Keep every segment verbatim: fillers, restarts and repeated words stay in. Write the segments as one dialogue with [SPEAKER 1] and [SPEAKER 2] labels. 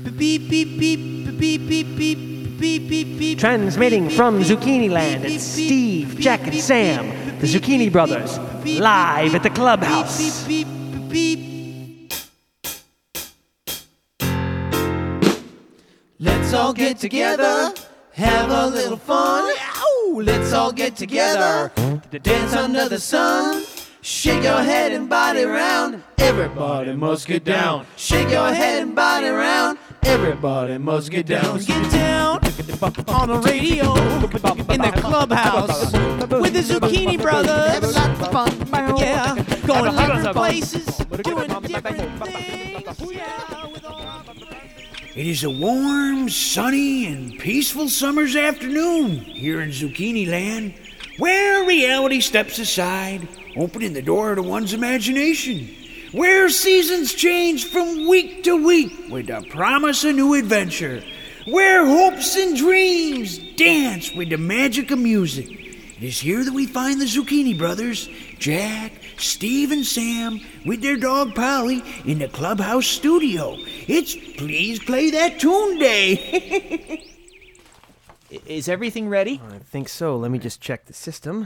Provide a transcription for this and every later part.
[SPEAKER 1] Beep, beep, beep, beep, beep, beep, beep, beep, beep.
[SPEAKER 2] Transmitting from Zucchini Land, it's Steve, Jack, and Sam, the Zucchini Brothers, live at the clubhouse.
[SPEAKER 1] Beep, beep, beep. Let's all get together, have a little fun. Ow! Let's all get together to dance under the sun. Shake your head and body round. Everybody must get down. Shake your head and body round. Everybody must get down. Get down on the radio in the clubhouse with the Zucchini Brothers. Yeah, going different places, doing different things. Yeah, with all
[SPEAKER 3] It is a warm, sunny, and peaceful summer's afternoon here in Zucchini Land, where reality steps aside, opening the door to one's imagination, where seasons change from week to week with the promise of new adventure, where hopes and dreams dance with the magic of music. It is here that we find the Zucchini Brothers, Jack, Steve, and Sam, with their dog Polly, in the clubhouse studio. It's Please Play That Tune Day.
[SPEAKER 4] Is everything ready?
[SPEAKER 2] I think so. Let me just check the system.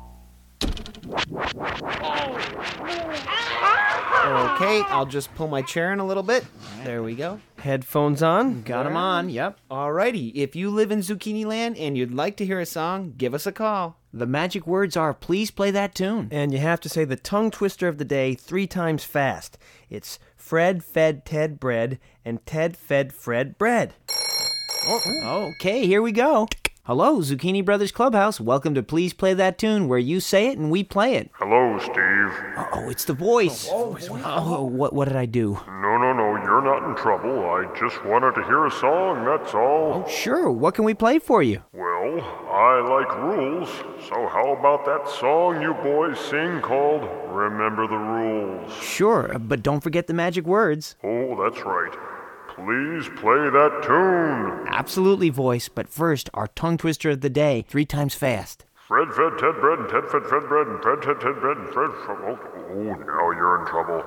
[SPEAKER 4] Okay, I'll just pull my chair in a little bit. There we go.
[SPEAKER 2] Headphones on.
[SPEAKER 4] Got them on, yep. Alrighty, if you live in Zucchini Land and you'd like to hear a song, give us a call.
[SPEAKER 5] The magic words are, please play that tune.
[SPEAKER 2] And you have to say the tongue twister of the day three times fast. It's Fred fed Ted bread, and Ted fed Fred bread.
[SPEAKER 5] Oh, okay, here we go. Hello, Zucchini Brothers Clubhouse. Welcome to Please Play That Tune, where you say it and we play it.
[SPEAKER 6] Hello, Steve.
[SPEAKER 5] Oh, it's the voice. Oh, oh what, what did I do?
[SPEAKER 6] No, no, no, you're not in trouble. I just wanted to hear a song, that's all.
[SPEAKER 5] Oh, sure. What can we play for you?
[SPEAKER 6] Well, I like rules, so how about that song you boys sing called Remember the Rules?
[SPEAKER 5] Sure, but don't forget the magic words.
[SPEAKER 6] Oh, that's right. Please play that tune.
[SPEAKER 5] Absolutely, voice, but first, our tongue twister of the day, three times fast.
[SPEAKER 6] Fred fed Ted bread, and Ted fed Fred bread, and Fred fed Ted bread, and Fred fed... Oh, oh, now you're in trouble.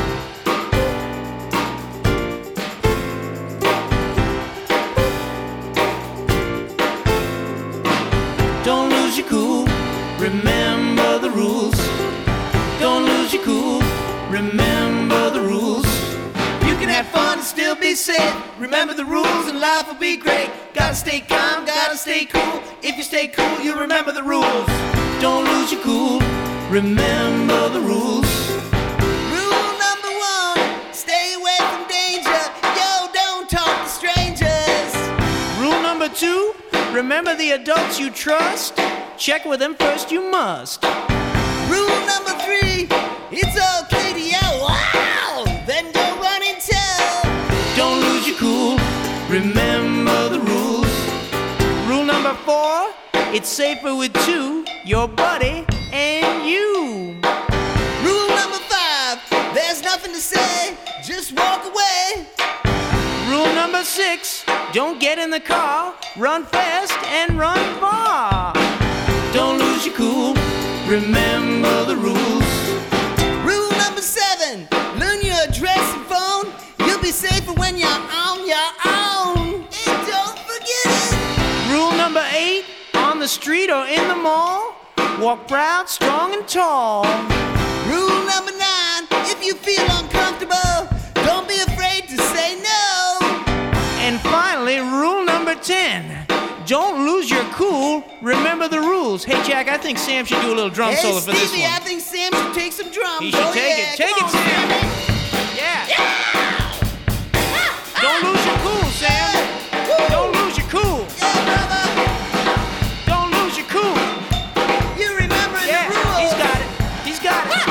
[SPEAKER 1] Don't lose your cool, remember the rules. Don't lose your cool, remember the rules. You can have fun and still be safe. Remember the rules and life will be great. Gotta stay calm, gotta stay cool. If you stay cool, you remember the rules. Don't lose your cool, remember the rules. Rule number one, stay away from danger. Yo, don't talk to strangers. Rule number two, remember the adults you trust. Check with them first, you must. Rule number three, it's okay to yell, wow! Then go run and tell. Don't lose your cool, remember the rules. Rule number four, it's safer with two, your buddy and you. Rule number five, there's nothing to say, just walk away. Rule number six, don't get in the car, run fast and run far. Don't lose your cool, remember the rules. Rule number seven, learn your address and phone. You'll be safer when you're on your own. And don't forget it. Rule number eight, on the street or in the mall, walk proud, strong and tall. Rule number nine, if you feel uncomfortable, don't be afraid to say no. And finally, rule number ten, don't lose your cool, remember the rules. Hey, Jack, I think Sam should do a little drum
[SPEAKER 7] hey,
[SPEAKER 1] solo for
[SPEAKER 7] Stevie,
[SPEAKER 1] this one.
[SPEAKER 7] I think Sam should take some drums.
[SPEAKER 1] He should
[SPEAKER 7] oh,
[SPEAKER 1] take
[SPEAKER 7] yeah.
[SPEAKER 1] it. Take
[SPEAKER 7] Come
[SPEAKER 1] it,
[SPEAKER 7] on,
[SPEAKER 1] Sam.
[SPEAKER 7] Sammy.
[SPEAKER 1] Yeah.
[SPEAKER 7] Yeah.
[SPEAKER 1] Don't lose your cool, Sam.
[SPEAKER 7] Woo.
[SPEAKER 1] Don't lose your cool.
[SPEAKER 7] Yeah, brother.
[SPEAKER 1] Don't lose your cool.
[SPEAKER 7] You remember
[SPEAKER 1] Yeah,
[SPEAKER 7] the rules.
[SPEAKER 1] he's got it. He's got it.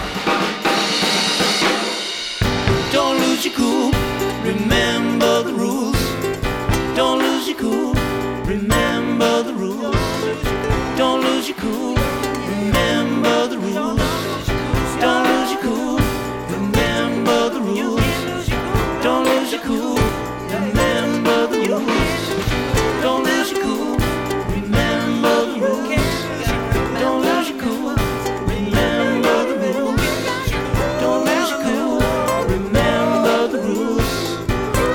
[SPEAKER 1] Don't lose your cool. Remember the rules. Don't lose your cool. Remember the rules. Don't lose your cool. Remember the rules. Don't lose your cool. Remember the rules. Don't lose your cool. Remember the rules. Don't lose your cool. Remember the rules. Don't lose your cool. Remember the rules. Don't lose your cool. Remember the rules.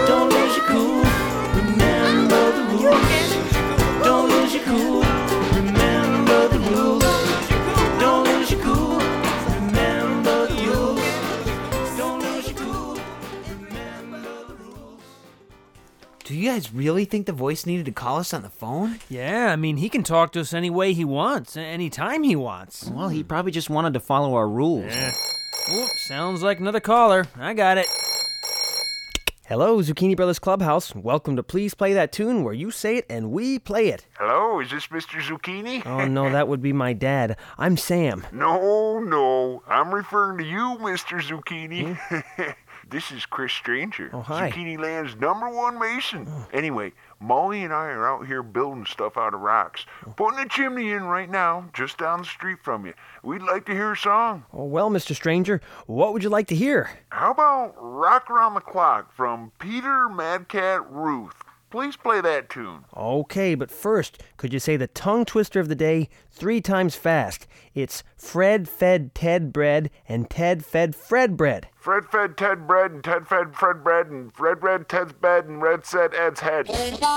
[SPEAKER 4] Do you guys really think the voice needed to call us on the phone?
[SPEAKER 8] Yeah, I mean, he can talk to us any way he wants, any time he wants.
[SPEAKER 5] Well, he probably just wanted to follow our rules.
[SPEAKER 8] Yeah. Oh, sounds like another caller. I got it.
[SPEAKER 2] Hello, Zucchini Brothers Clubhouse. Welcome to Please Play That Tune, where you say it and we play it.
[SPEAKER 3] Hello, is this Mister Zucchini?
[SPEAKER 2] Oh, no, that would be my dad. I'm Sam.
[SPEAKER 3] No, no, I'm referring to you, Mister Zucchini. This is Chris Stranger,
[SPEAKER 2] Oh, hi.
[SPEAKER 3] Zucchini Land's number one mason. Anyway, Molly and I are out here building stuff out of rocks. Putting a chimney in right now, just down the street from you. We'd like to hear a song.
[SPEAKER 2] Oh, well, Mister Stranger, what would you like to hear?
[SPEAKER 3] How about Rock Around the Clock from Peter Madcat Ruth? Please play that tune.
[SPEAKER 2] Okay, but first, could you say the tongue twister of the day three times fast? It's Fred fed Ted bread and Ted fed Fred bread.
[SPEAKER 3] Fred fed Ted bread and Ted fed Fred bread and Fred read Ted's bed and Red set Ed's head.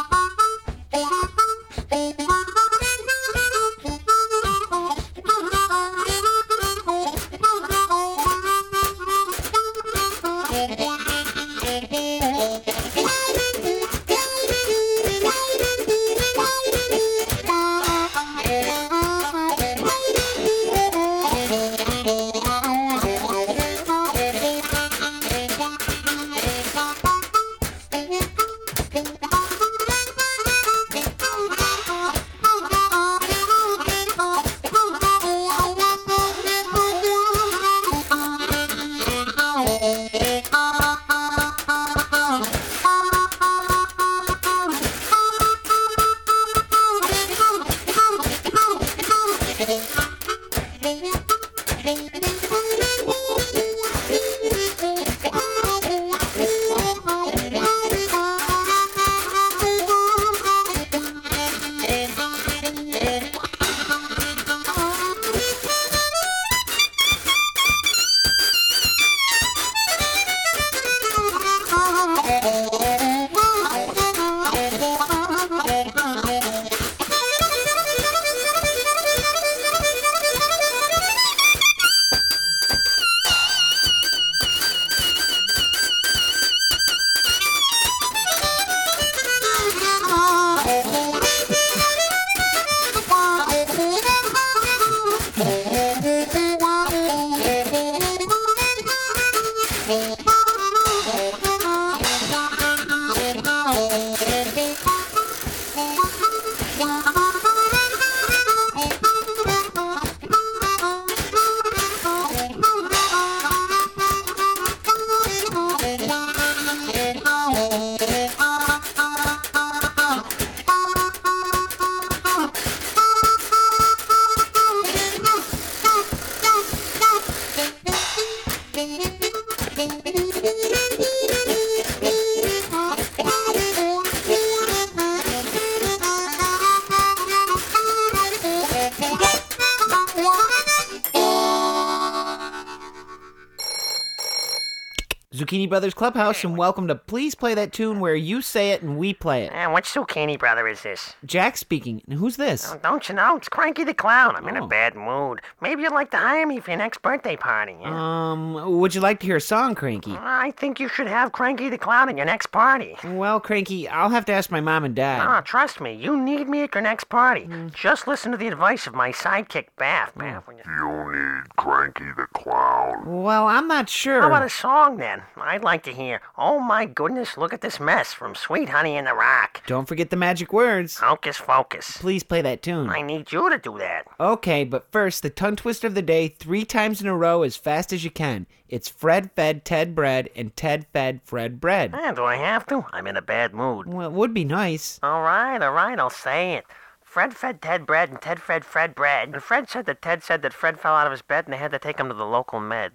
[SPEAKER 4] Zucchini Brothers Clubhouse, and welcome to Please Play That Tune, where you say it and we play it.
[SPEAKER 9] And which Zucchini brother is this?
[SPEAKER 4] Jack speaking. And who's this?
[SPEAKER 9] Oh, don't you know? It's Cranky the Clown. I'm in
[SPEAKER 4] Oh.
[SPEAKER 9] a bad mood. Maybe you'd like to hire me for your next birthday party. Yeah?
[SPEAKER 4] Um, would you like to hear a song, Cranky?
[SPEAKER 9] I think you should have Cranky the Clown at your next party.
[SPEAKER 4] Well, Cranky, I'll have to ask my mom and dad.
[SPEAKER 9] Ah, trust me, you need me at your next party. Just listen to the advice of my sidekick, Bath. Bath, when you...
[SPEAKER 6] You need Cranky the Clown.
[SPEAKER 4] Well, I'm not sure.
[SPEAKER 9] How about a song, then? I'd like to hear, Oh My Goodness, Look at This Mess from Sweet Honey in the Rock.
[SPEAKER 4] Don't forget the magic words.
[SPEAKER 9] Hocus Focus.
[SPEAKER 4] Please play that tune.
[SPEAKER 9] I need you to do that.
[SPEAKER 4] Okay, but first, the tongue twister of the day three times in a row as fast as you can. It's Fred fed Ted bread and Ted fed Fred bread.
[SPEAKER 9] Eh, do I have to? I'm in a bad mood.
[SPEAKER 4] Well, it would be nice.
[SPEAKER 9] All right, all right, I'll say it. Fred fed Ted bread and Ted fed Fred bread. And Fred said that Ted said that Fred fell out of his bed and they had to take him to the local med.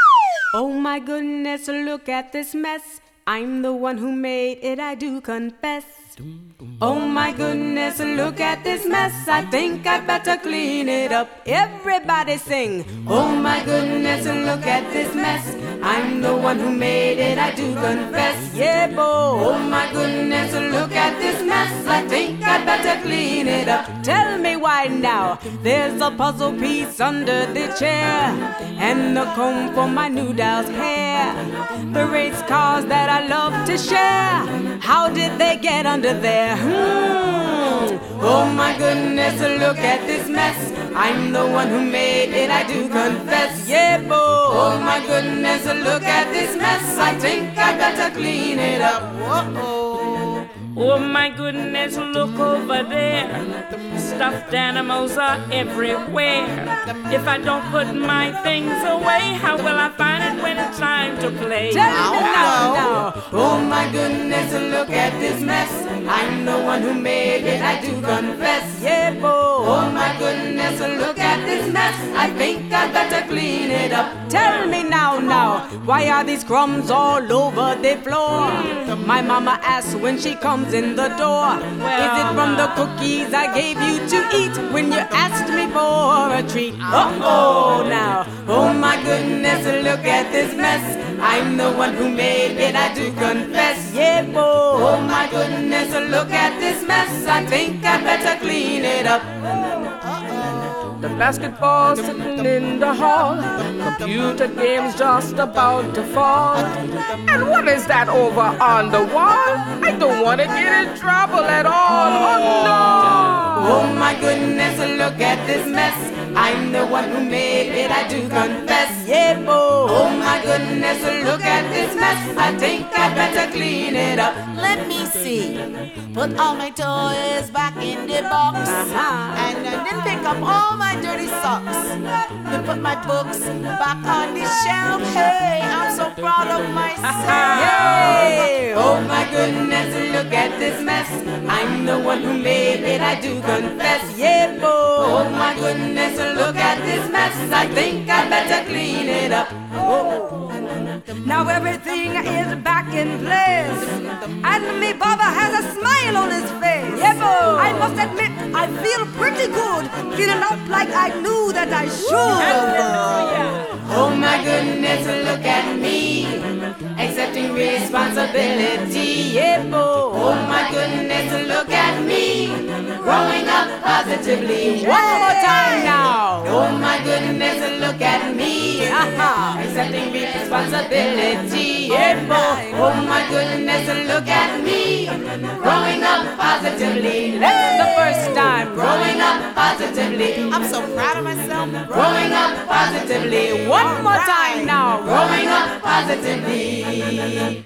[SPEAKER 10] Oh my goodness, look at this mess. I'm the one who made it, I do confess. Oh my goodness, look at this mess. I think I'd better clean it up. Everybody sing. Oh my goodness, look at this mess. I'm the one who made it, I do confess. Yeah, boy. Oh my goodness, look at this mess. I think I'd better clean it up. Tell me why now. There's a puzzle piece under the chair, and the comb for my new doll's hair. The race cars that I love to share. How did they get under there? Hmm. Oh my goodness, look at this mess. I'm the one who made it, I do confess. Yeah, boy. Oh my goodness, look at this mess. I think I better clean it up. Whoa.
[SPEAKER 11] Oh my goodness, look over there. Stuffed animals are everywhere. If I don't put my things away, how will I find it when it's time to play?
[SPEAKER 10] Tell me now, now. Oh my goodness, look at this mess. I'm the one who made it, I do confess. Yeah, boy. Oh my goodness, look at this mess. I think I better clean it up. Tell me now, now. Why are these crumbs all over the floor? My mama asks when she comes in the door. Is it from the cookies I gave you to eat when you asked me for a treat? Uh-oh, now. Oh my goodness, look at this mess. I'm the one who made it, I do confess. Yeah, boy. Oh my goodness, look at this mess. I think I better clean it up.
[SPEAKER 11] The basketball sitting in the hall. Computer games just about to fall. And what is that over on the wall? I don't want to get in trouble at all. Oh no!
[SPEAKER 10] Oh my goodness, look at this mess. I'm the one who made it, I do confess. Yeah, boy. Oh my goodness, look at this mess. I think I better clean it up.
[SPEAKER 7] Let me see. Put all my toys back in the box. Uh-huh. And uh, then pick up all my dirty socks. Then put my books back on the shelf. Hey, I'm so proud of myself.
[SPEAKER 10] Hey, oh my goodness, look at this mess. I'm the one who made it, I do confess. Yeah, boy. Oh my goodness, look at this mess. I think I better clean it up. Oh.
[SPEAKER 12] Now everything is back in place, and me Baba has a smile on his face.
[SPEAKER 10] Yeah, boy.
[SPEAKER 12] I must admit, I feel pretty good, feeling up like I knew that I should.
[SPEAKER 10] Oh my goodness, look at me, accepting responsibility. Yeah, boy. Oh my goodness, look at me, growing up positively.
[SPEAKER 12] One more time now.
[SPEAKER 10] Oh my goodness, look at me, uh-huh. accepting responsibility. Yeah, boy. Oh my goodness, look at me, growing up positively.
[SPEAKER 12] That's the first time.
[SPEAKER 10] Growing up positively.
[SPEAKER 7] I'm so proud of myself.
[SPEAKER 10] Growing up positively.
[SPEAKER 12] One more time now.
[SPEAKER 10] Growing up positively.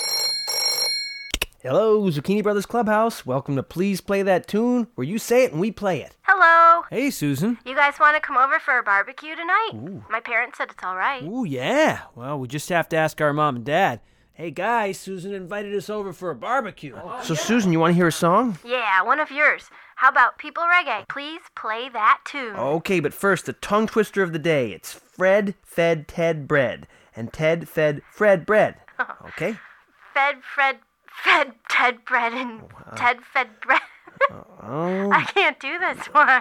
[SPEAKER 2] Hello, Zucchini Brothers Clubhouse. Welcome to Please Play That Tune, where you say it and we play it.
[SPEAKER 13] Hello.
[SPEAKER 8] Hey, Susan.
[SPEAKER 13] You guys want to come over for a barbecue tonight? Ooh. My parents said it's all right.
[SPEAKER 8] Ooh, yeah. Well, we just have to ask our mom and dad. Hey, guys, Susan invited us over for a barbecue.
[SPEAKER 2] Oh, so, yeah. Susan, you want to hear a song?
[SPEAKER 13] Yeah, one of yours. How about People Reggae? Please play that tune.
[SPEAKER 2] Okay, but first, the tongue twister of the day. It's Fred fed Ted bread, and Ted fed Fred bread. Okay?
[SPEAKER 13] Fed Fred fed Ted bread, and oh, wow. Ted fed bread.
[SPEAKER 2] Oh.
[SPEAKER 13] I can't do this one.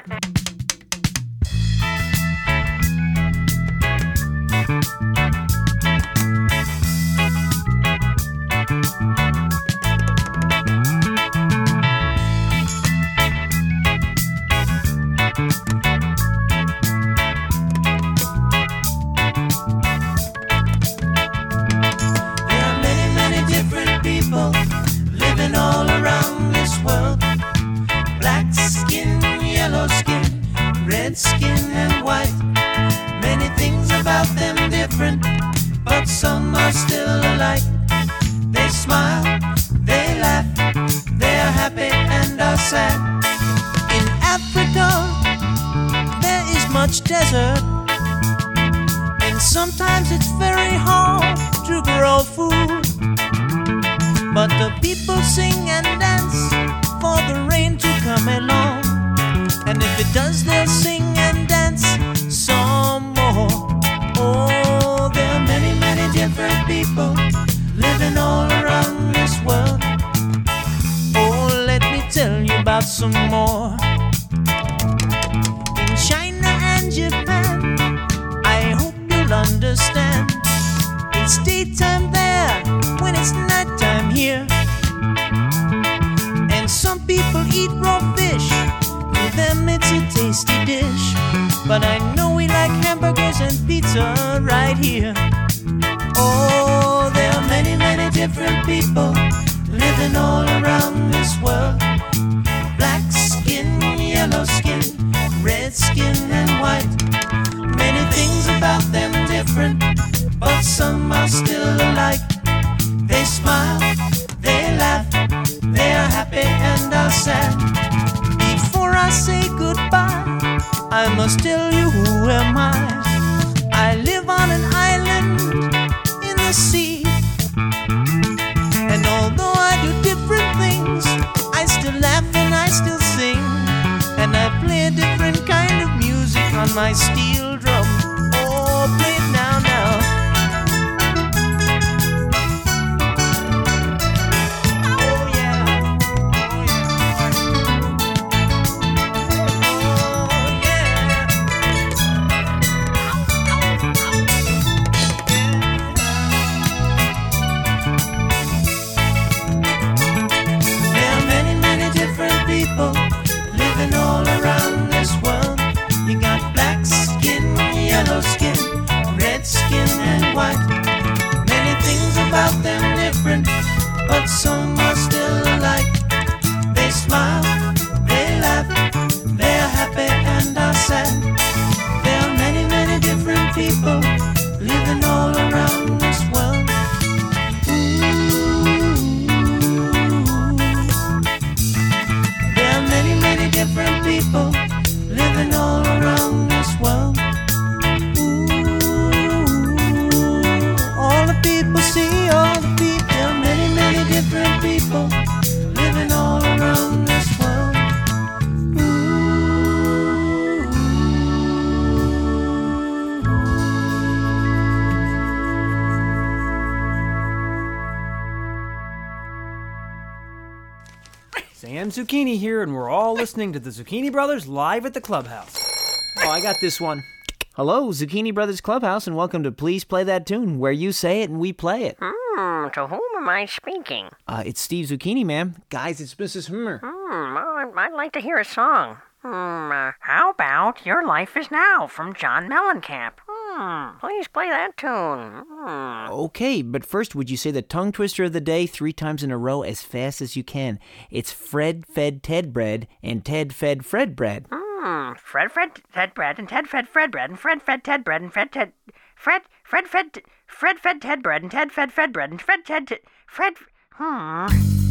[SPEAKER 1] All around this world, black skin, yellow skin, red skin and white. Many things about them different, but some are still alike. They smile, they laugh, they are happy and are sad. In Africa, there is much desert, and sometimes it's very hard to grow food. But the people sing and dance for the rain to come along. And if it does, they'll sing and dance some more. Oh, there are many, many different people living all around this world. Oh, let me tell you about some more. In China and Japan, I hope you'll understand, it's daytime there when it's nighttime here. And some people eat raw fish, to them it's a tasty dish. But I know we like hamburgers and pizza right here. Oh, there are many, many different different people living all around this world. Black skin, yellow skin, red skin and white. Many things about them different, but some are still alike. They smile, they laugh, they are happy and are sad. Before I say goodbye, I must tell you who am I. I live on an island in the sea, and although I do different things, I still laugh and I still sing, and I play a different kind of music on my steel drum. Oh, play it now, now. Living all around this world. You got black skin, yellow skin, red skin and white. Many things about them different, but some are still alike. They smile, they laugh, they are happy and are sad. There are many, many different people living all around this world. Different people living all around this world. Ooh, all the people see, all the people, there are many, many different people living all around this world.
[SPEAKER 8] Sam Zucchini here, and we're all listening to the Zucchini Brothers live at the clubhouse.
[SPEAKER 5] Oh, I got this one. Hello, Zucchini Brothers Clubhouse, and welcome to Please Play That Tune, where you say it and we play it.
[SPEAKER 9] Hmm, to whom am I speaking?
[SPEAKER 5] Uh, it's Steve Zucchini, ma'am. Guys, it's Missus Hummer.
[SPEAKER 9] Hmm, well, I'd like to hear a song. Hmm, uh, how about Your Life Is Now from John Mellencamp? Hmm, please play that tune. Hmm.
[SPEAKER 5] Okay, but first, would you say the tongue twister of the day three times in a row as fast as you can? It's Fred fed Ted bread, and Ted fed Fred bread.
[SPEAKER 9] Hmm, Fred fed Ted bread, and Ted fed Fred bread, and Fred fed Ted bread, and Fred Ted... Fred, Fred fed... Fred fed Ted bread, and Ted fed Fred bread, and Fred Ted... Fred... Hmm...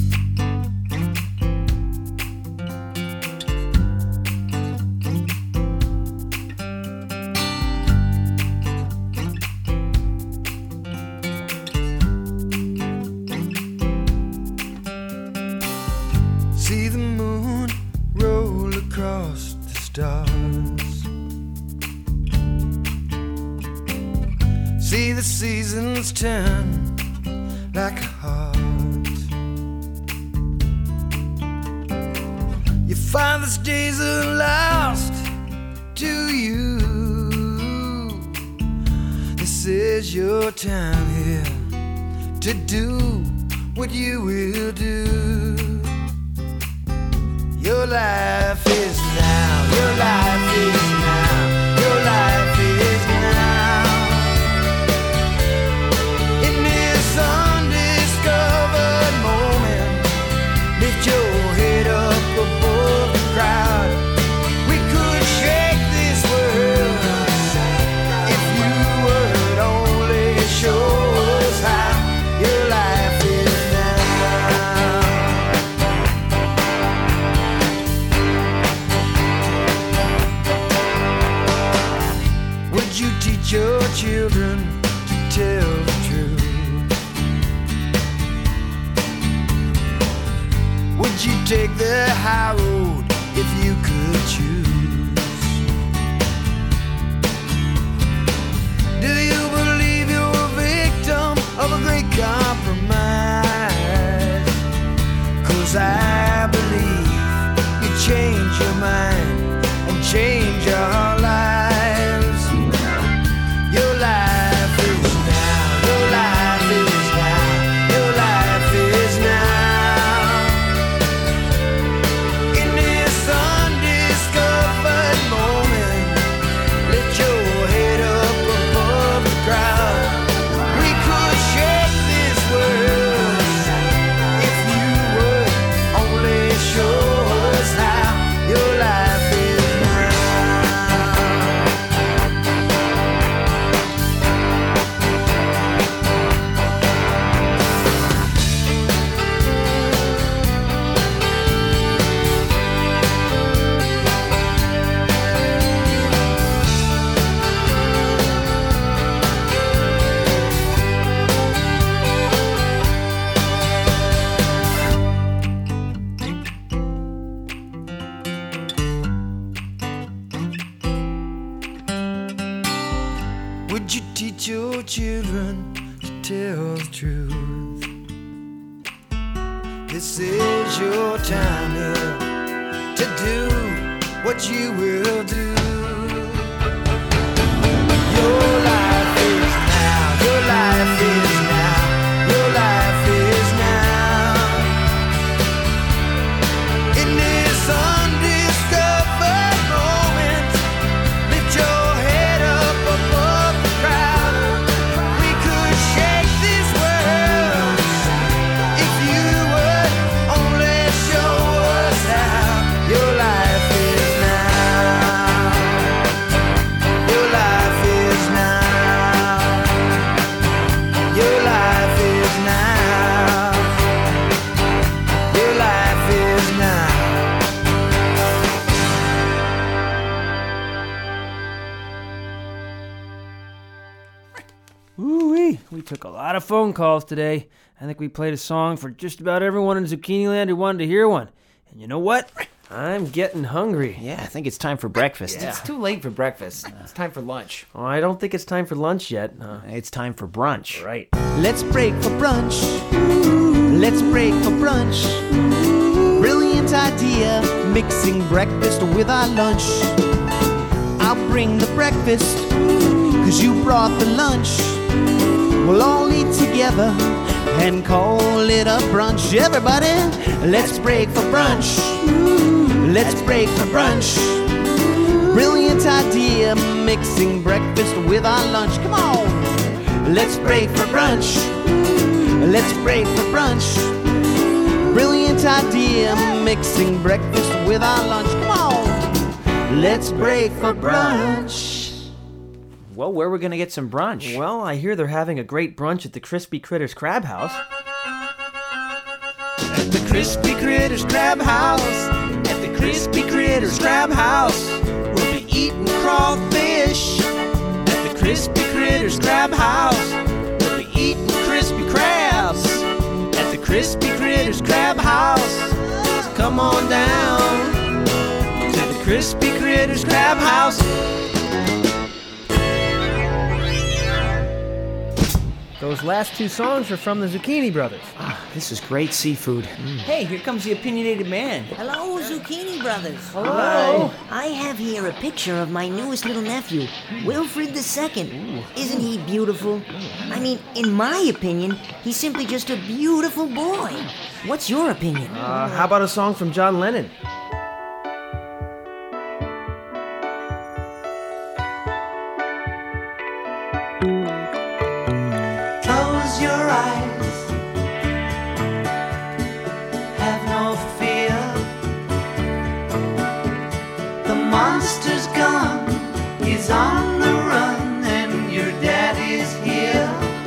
[SPEAKER 1] See the moon roll across the stars. See the seasons turn like a heart. Your father's days are lost to you. This is your time here to do what you will do. Your life is now, your life is now, your life is now. In this undiscovered moment, lift your head up above the crowd. We could shake this world if you would only show us how. Your life is your children to tell the truth? Would you take the high road if you could choose? Do you believe you're a victim of a great compromise? 'Cause I believe you change your mind and change your lives. Your life is now, your life is now, your life is now. In this undiscovered moment, lift your head up above the crowd. We could shake this world This is your time here to do what you will do. Your life is now, your life is now, your life is now. In this undiscovered moment, lift your head up above the crowd. We could shake this world if you would only show us how. Your life is now. Your life is now. Your life is now. Your life is now.
[SPEAKER 8] Ooh-wee. We took a lot of phone calls today. I think we played a song for just about everyone in Zucchini Land who wanted to hear one. And you know what? I'm getting hungry.
[SPEAKER 5] Yeah, I think it's time for breakfast.
[SPEAKER 4] It's too late for breakfast. It's time for lunch.
[SPEAKER 8] Oh, I don't think it's time for lunch yet. Uh,
[SPEAKER 5] It's time for brunch.
[SPEAKER 8] right.
[SPEAKER 1] Let's break for brunch. Let's break for brunch. Brilliant idea, mixing breakfast with our lunch. I'll bring the breakfast, cause you brought the lunch. We'll all eat together and call it a brunch. Everybody, let's break for brunch. Let's break for brunch. Brilliant idea, mixing breakfast with our lunch. Come on, let's break for brunch. Let's break for brunch. Brilliant idea, mixing breakfast with our lunch. Come on, let's break for brunch.
[SPEAKER 5] Well, where are we going to get some brunch?
[SPEAKER 8] Well, I hear they're having a great brunch at the Crispy Critters Crab House.
[SPEAKER 1] At the Crispy Critters Crab House, at the Crispy Critters Crab House, we'll be eating crawfish. At the Crispy Critters Crab House, we'll be eating crispy crabs. At the Crispy Critters Crab House, so come on down to the Crispy Critters Crab House.
[SPEAKER 8] Those last two songs are from the Zucchini Brothers.
[SPEAKER 5] Ah, this is great seafood.
[SPEAKER 14] Hey, here comes the opinionated man.
[SPEAKER 15] Hello, Zucchini Brothers.
[SPEAKER 8] Hello.
[SPEAKER 15] I have here a picture of my newest little nephew, Wilfred the Second. Isn't he beautiful? I mean, in my opinion, he's simply just a beautiful boy. What's your opinion?
[SPEAKER 8] Uh, how about a song from John Lennon?
[SPEAKER 1] Close your eyes, have no fear. The monster's gone, he's on the run, and your daddy's here.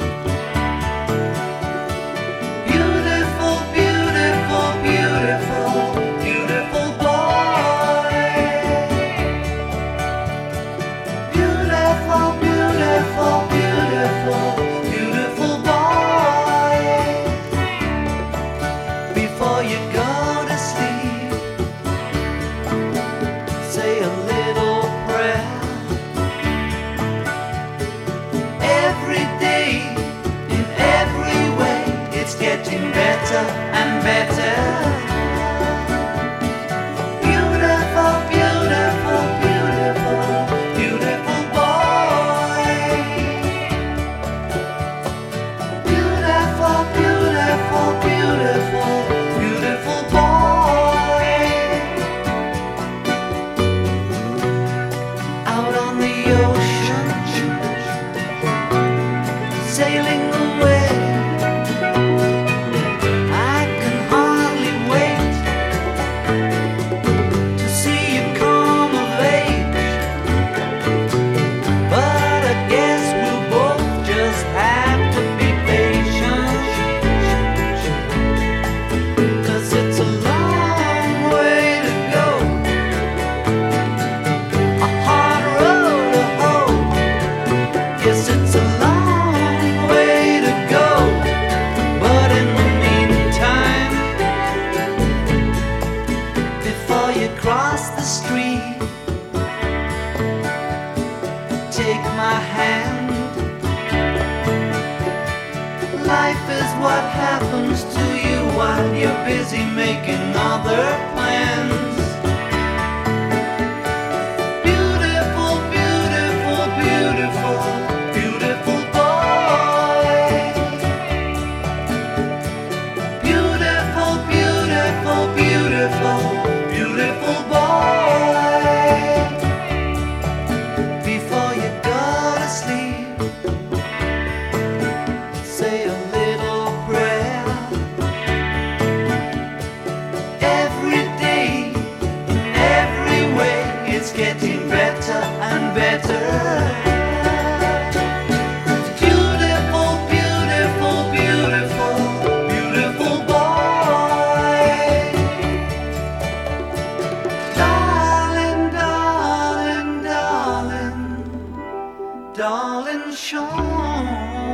[SPEAKER 1] Beautiful, beautiful, beautiful, beautiful boy. Beautiful, beautiful, beautiful. Beautiful boy, before you go to sleep, say a little prayer. Every day, in every way, it's getting better and better. Beautiful, beautiful, beautiful, beautiful boy. Beautiful, beautiful, beautiful, beautiful boy. Out on the ocean, sailing away, I can you're busy making other plans. Beautiful, beautiful, beautiful, beautiful boy. Beautiful, beautiful, beautiful, beautiful boy. Before you go to sleep, say a little prayer. Every day, in every way, it's getting better and better. Beautiful, beautiful, beautiful, beautiful boy. Darling, darling, darling, darling Sean.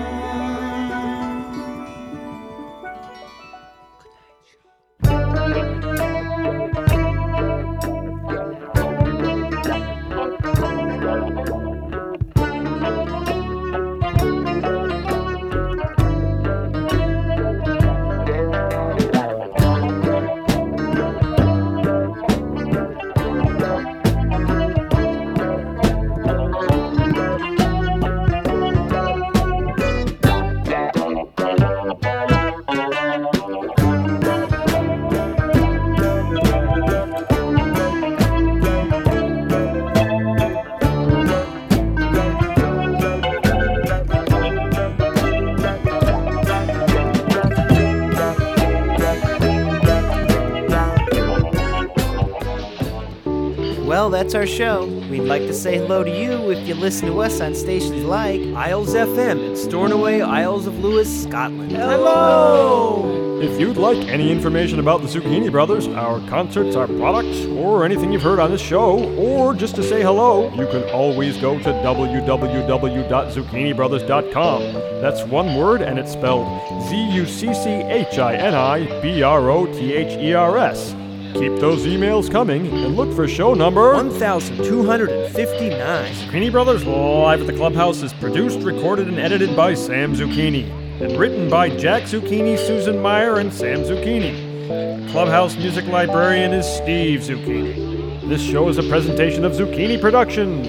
[SPEAKER 5] Well, that's our show. We'd like to say hello to you if you listen to us on stations like
[SPEAKER 8] Isles F M in Stornoway, Isles of Lewis, Scotland.
[SPEAKER 5] Hello!
[SPEAKER 16] If you'd like any information about the Zucchini Brothers, our concerts, our products, or anything you've heard on this show, or just to say hello, you can always go to w w w dot zucchini brothers dot com. That's one word, and it's spelled Z U C C H I N I B R O T H E R S. Keep those emails coming and look for show number
[SPEAKER 8] one thousand two hundred fifty-nine.
[SPEAKER 16] Zucchini Brothers Live at the Clubhouse is produced, recorded, and edited by Sam Zucchini, and written by Jack Zucchini, Susan Meyer, and Sam Zucchini. The Clubhouse music librarian is Steve Zucchini. This show is a presentation of Zucchini Productions.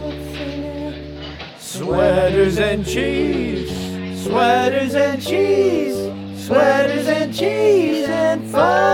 [SPEAKER 1] Sweaters and cheese, sweaters and cheese, sweaters and cheese and fun.